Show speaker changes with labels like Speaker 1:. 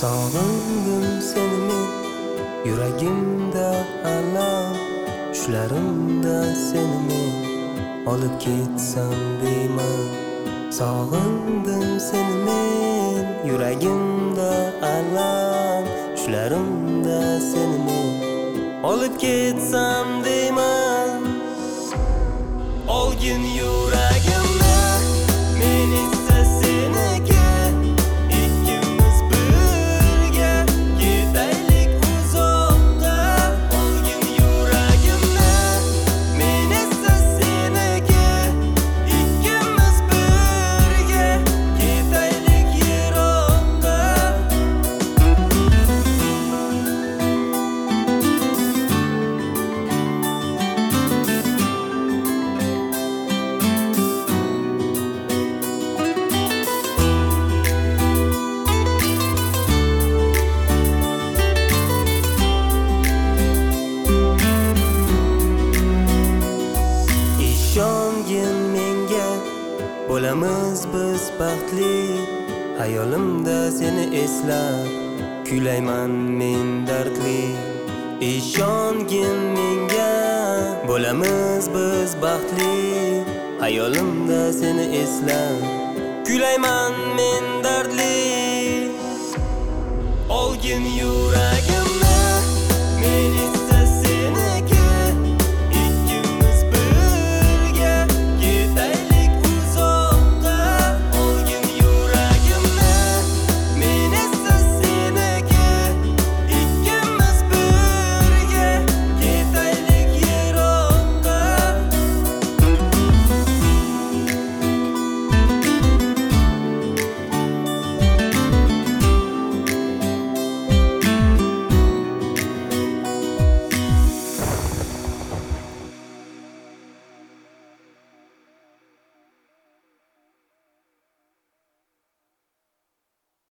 Speaker 1: Sog'indim seni men, yuragimda alam, tushlarimda seni men olib ketsam deyman. Sog'indim seni men, yuragimda alam, tushlarimda seni men olib ketsam deyman. Olgin yuragimni, men esa seniki, ikkimiz birga ketaylik uzoqqa. Olgin yuragimni, men esa seniki, ikkimiz birga ketaylik yiroqqa. Ishongin menga, bo'lamiz biz baxtli. Hayolimda seni eslab, kuylayman men dardli. Ishongin menga, bo'lamiz biz baxtli. Hayolimda seni eslab, kuylayman men dardli. Olgin yuragimni, men